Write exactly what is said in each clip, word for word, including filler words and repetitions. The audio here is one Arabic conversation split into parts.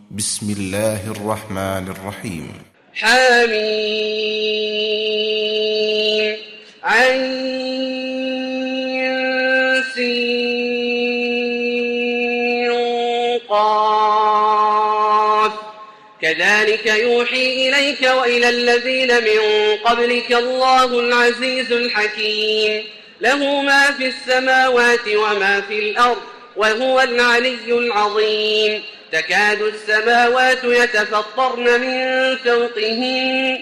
بسم الله الرحمن الرحيم. حميم عين سين قاف كذلك يوحي إليك وإلى الذين من قبلك الله العزيز الحكيم له ما في السماوات وما في الأرض وهو العلي العظيم تكاد السماوات يتفطرن من فوقهن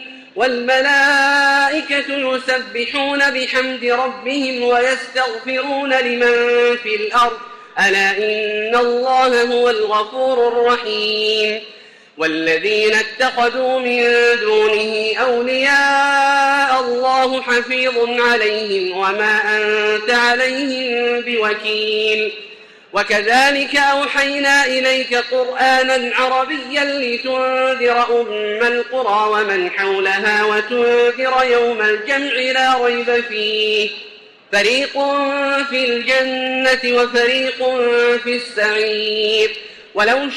والملائكة يسبحون بحمد ربهم ويستغفرون لمن في الأرض ألا إن الله هو الغفور الرحيم والذين اتخذوا من دونه أولياء الله حفيظ عليهم وما أنت عليهم بوكيل وكذلك أوحينا إليك قرآنا عربيا لتنذر أم القرى ومن حولها وتنذر يوم الجمع لا ريب فيه فريق في الجنة وفريق في السعير ولو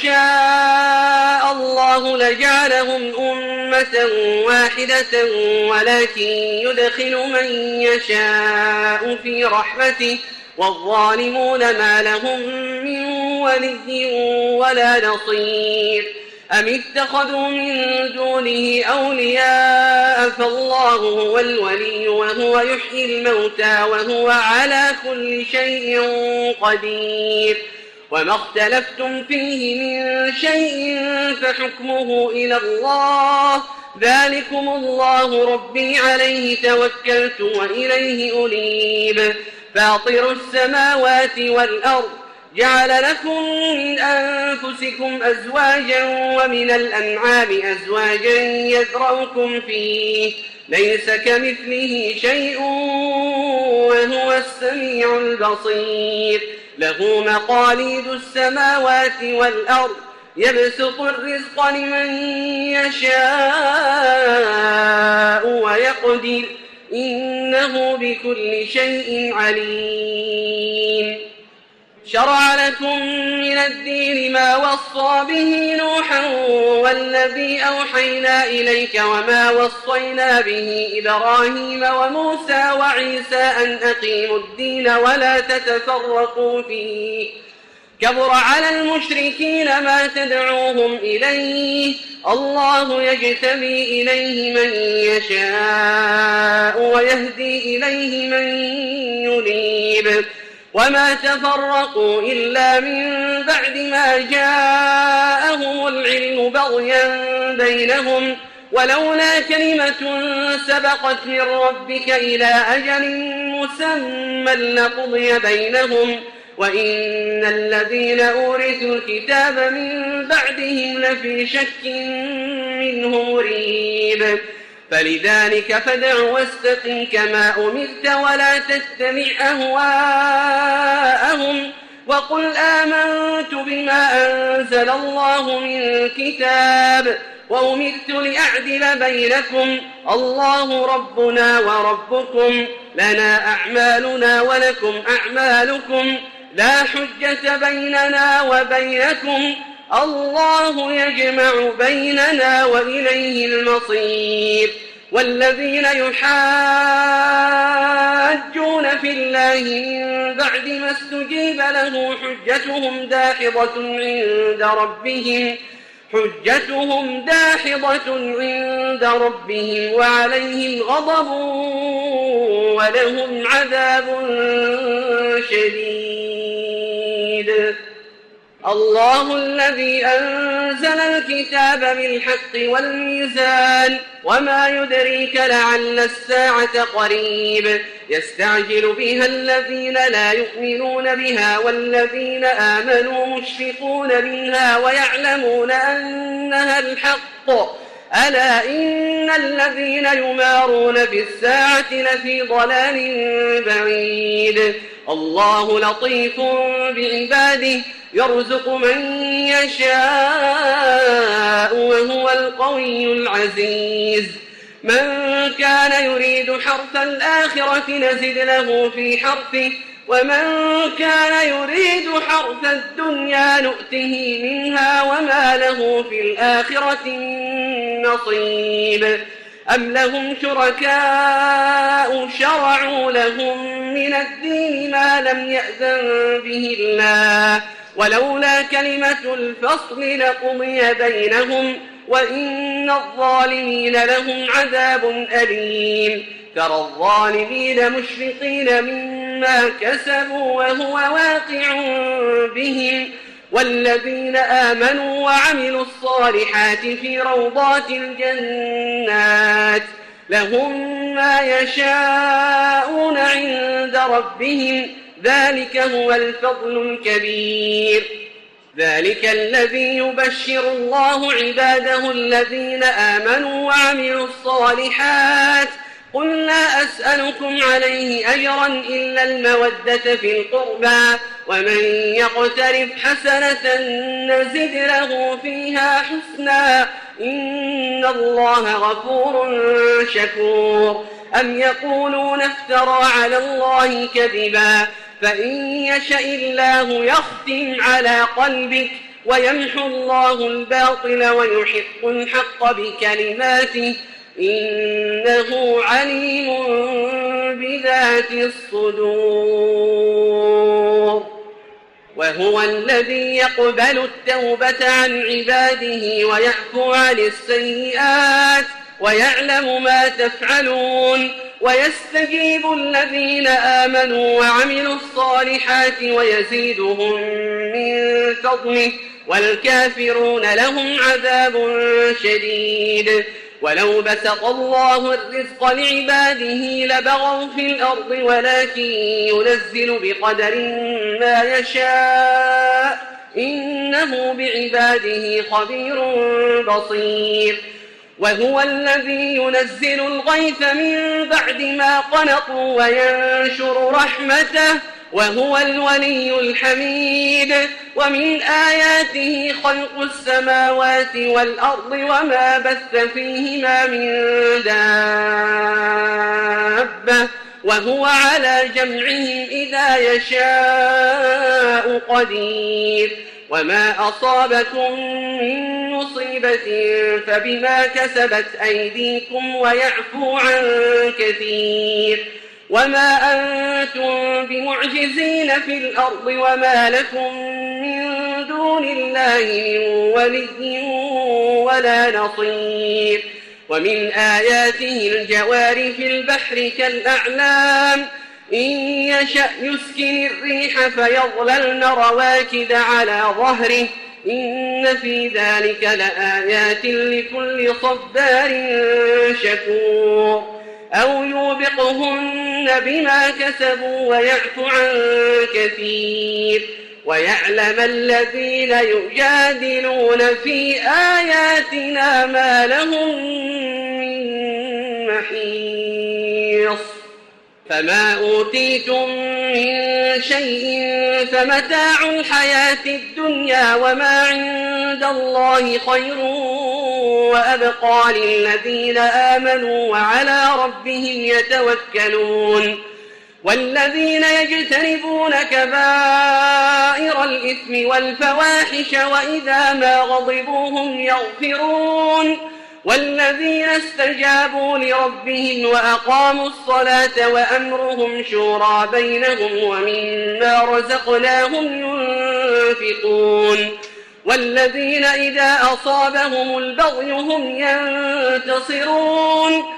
شاء الله لجعلهم أمة واحدة ولكن يدخل من يشاء في رحمته والظالمون ما لهم من ولي ولا نصير أم اتخذوا من دونه أولياء فالله هو الولي وهو يحيي الموتى وهو على كل شيء قدير وما اختلفتم فيه من شيء فحكمه إلى الله ذلكم الله ربي عليه توكلت وإليه أنيب فاطر السماوات والأرض جعل لكم من أنفسكم أزواجا ومن الأنعام أزواجا يذرأكم فيه ليس كمثله شيء وهو السميع البصير له مقاليد السماوات والأرض يبسط الرزق لمن يشاء ويقدر إنه بكل شيء عليم شرع لكم من الدين ما وصى به نوحا والذي أوحينا إليك وما وصينا به إبراهيم وموسى وعيسى أن أقيموا الدين ولا تتفرقوا فيه كبر على المشركين ما تدعوهم إليه الله يجتبي إليه من يشاء ويهدي إليه من ينيب وما تفرقوا إلا من بعد ما جاءهم العلم بغيا بينهم ولولا كلمة سبقت من ربك إلى أجل مسمى لقضي بينهم وإن الذين أورثوا الكتاب من بعدهم لفي شك منه مريب فلذلك فادع واستقم كما أمرت ولا تتبع أهواءهم وقل آمنت بما أنزل الله من كتاب وأمرت لأعدل بينكم الله ربنا وربكم لنا أعمالنا ولكم أعمالكم لا حجة بيننا وبينكم الله يجمع بيننا وإليه المصير والذين يحاجون في الله من بعد ما استجيب له حجتهم داحضة عند ربهم حجتهم داحضة عند ربهم وعليهم غضب ولهم عذاب شديد الله الذي أنزل الكتاب بالحق والميزان وما يدريك لعل الساعة قريب يستعجل بها الذين لا يؤمنون بها والذين آمنوا مشفقون منها ويعلمون أنها الحق ألا إن الذين يمارون في الساعة لفي ضلال بعيد الله لطيف بعباده يرزق من يشاء وهو القوي العزيز من كان يريد حرث الآخرة نزد له في حرثه ومن كان يريد حرث الدنيا نؤته منها وما له في الآخرة من نصيب أم لهم شركاء شرعوا لهم من الدين ما لم يأذن به الله ولولا كلمة الفصل لقضي بينهم وإن الظالمين لهم عذاب أليم ترى الظالمين مشفقين مما كسبوا وهو واقع بهم والذين آمنوا وعملوا الصالحات في روضات الجنات لهم ما يشاءون عند ربهم ذلك هو الفضل الكبير ذلك الذي يبشر الله عباده الذين آمنوا وعملوا الصالحات قل لا أسألكم عليه أجرا إلا المودة في القربى ومن يقترف حسنة نزد له فيها حسنا إن الله غفور شكور أم يقولون افترى على الله كذبا فإن يشأ الله يختم على قلبك ويمحو الله الباطل ويحق الحق بكلماته إنه عليم بذات الصدور وهو الذي يقبل التوبة عن عباده ويعفو عن السيئات ويعلم ما تفعلون ويستجيب الذين آمنوا وعملوا الصالحات ويزيدهم من فضله والكافرون لهم عذاب شديد ولو بسط الله الرزق لعباده لبغوا في الأرض ولكن ينزل بقدر ما يشاء إنه بعباده خبير بصير وهو الذي ينزل الغيث من بعد ما قنطوا وينشر رحمته وهو الولي الحميد ومن آياته خلق السماوات والأرض وما بث فيهما من دابة وهو على جمعهم إذا يشاء قدير وما أصابكم من مصيبة فبما كسبت أيديكم ويعفو عن كثير وما أنتم بمعجزين في الأرض وما لكم من دون الله من ولي ولا نصير ومن آياته الجوار في البحر كالأعلام إن يشأ يسكن الريح فيظللن رواكد على ظهره إن في ذلك لآيات لكل صبار شكور أو يوبقهن بما كسبوا ويعفو عن كثير ويعلم الذين يجادلون في آياتنا ما لهم من محيص فما أوتيتم من شيء فمتاع الحياة الدنيا وما عند الله خير وأبقى للذين آمنوا وعلى ربهم يتوكلون والذين يجتنبون كبائر الإثم والفواحش وإذا ما غضبوا هم يغفرون والذين استجابوا لربهم وأقاموا الصلاة وأمرهم شورى بينهم ومما رزقناهم ينفقون والذين إذا أصابهم البغي هم ينتصرون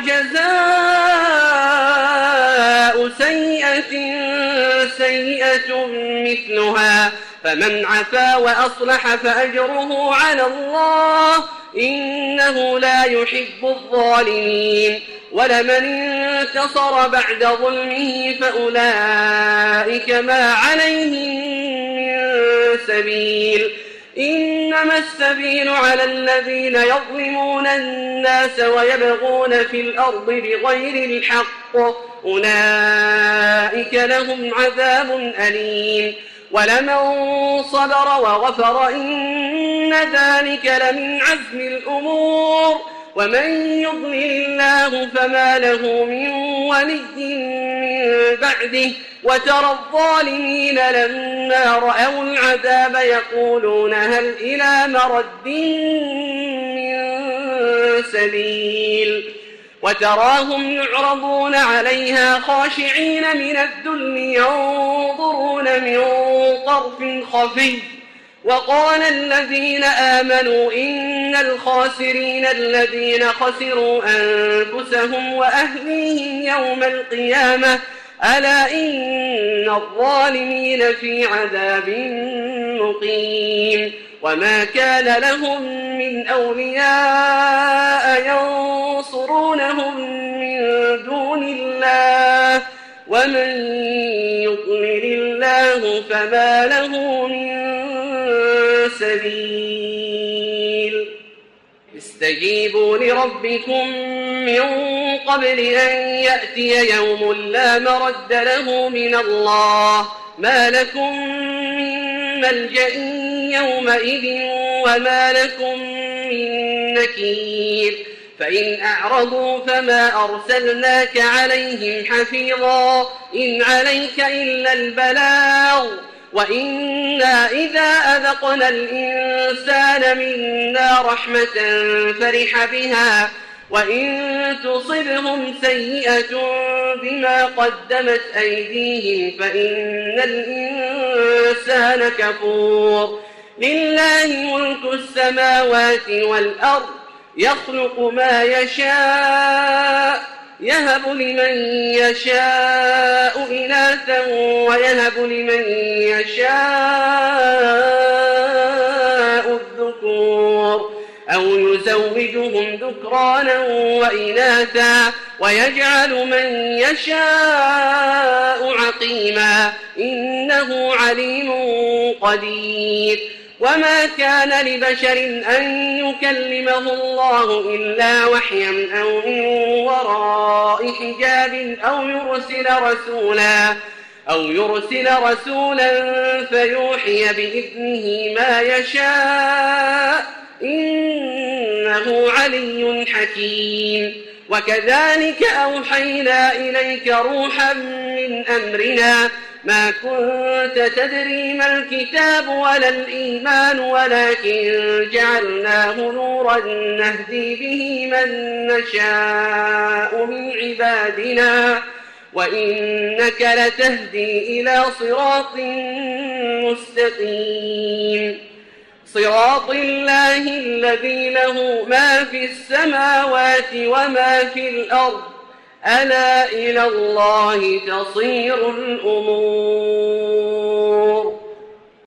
وجزاء سيئة سيئة مثلها فمن عفا وأصلح فأجره على الله إنه لا يحب الظالمين ولمن انتصر بعد ظلمه فأولئك ما عليهم من سبيل إنما السبيل على الذين يظلمون الناس ويبغون في الأرض بغير الحق أولئك لهم عذاب أليم ولمن صبر وغفر إن ذلك لمن عزم الأمور ومن يضلل الله فما له من ولي من بعده وترى الظالمين لما رأوا العذاب يقولون هل إلى مرد من سبيل وتراهم يعرضون عليها خاشعين من الذل ينظرون من طرف خفي وقال الذين آمنوا إن الخاسرين الذين خسروا أنفسهم وأهليهم يوم القيامة ألا إن الظالمين في عذاب مقيم وما كان لهم من أولياء ينصرونهم من دون الله ومن يضلل الله فما له من سبيل استجيبوا لربكم من قبل أن يأتي يوم لا مرد له من الله ما لكم من ملجأ يومئذ وما لكم من نكير فإن أعرضوا فما أرسلناك عليهم حفيظا إن عليك إلا البلاغ وإنا إذا أذقنا الإنسان منا رحمة فرح بها وإن تصبهم سيئة بما قدمت أيديهم فإن الإنسان كفور لله ملك السماوات والأرض يخلق ما يشاء يهب لمن يشاء إناثا ويهب لمن يشاء الذكور أو يزوجهم ذكرانا وإناثا ويجعل من يشاء عقيما إنه عليم قدير وما كان لبشر أن يكلمه الله إلا وحيا أو من وراء حجاب أو يرسل رسولا أو يرسل رسولا فيوحي بإذنه ما يشاء إنه علي حكيم وكذلك أوحينا إليك روحا من أمرنا ما كنت تدري ما الكتاب ولا الإيمان ولكن جعلناه نورا نهدي به من نشاء من عبادنا وإنك لتهدي إلى صراط مستقيم صراط الله الذي له ما في السماوات وما في الأرض ألا إلى الله تصير الأمور